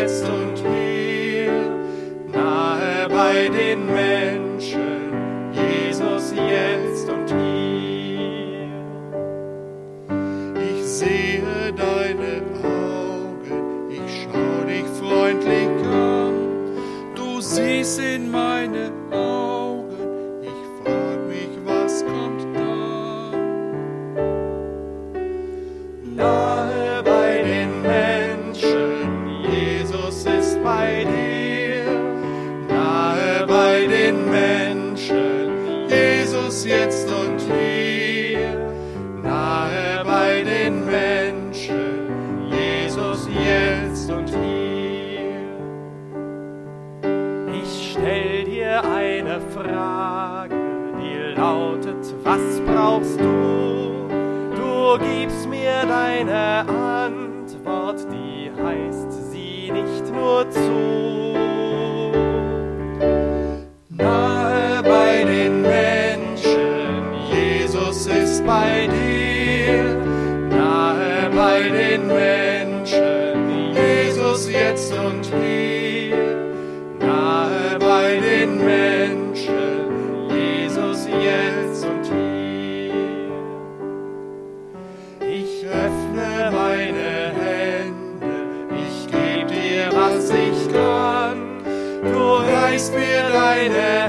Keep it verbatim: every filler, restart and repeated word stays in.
jetzt und hier, nahe bei den Menschen, Jesus jetzt und hier. Ich sehe deine Augen, ich schau dich freundlich an, du siehst in meine Augen, ich frag mich, was kommt dann? Nahe bei den Menschen, Jesus ist bei dir, nahe bei den Menschen, Jesus jetzt und hier, nahe bei den Menschen, Jesus jetzt und hier. Ich stell dir eine Frage, die lautet, was brauchst du? Du gibst mir deine Antwort, die heißt, sieh nicht nur zu. Nahe bei den Menschen, Jesus ist bei dir, nahe bei den Menschen, Jesus jetzt und hier, nahe bei den Menschen, Jesus jetzt und hier. Ich öffne meine Hände, ich geb dir, was ich kann, du reichst mir deine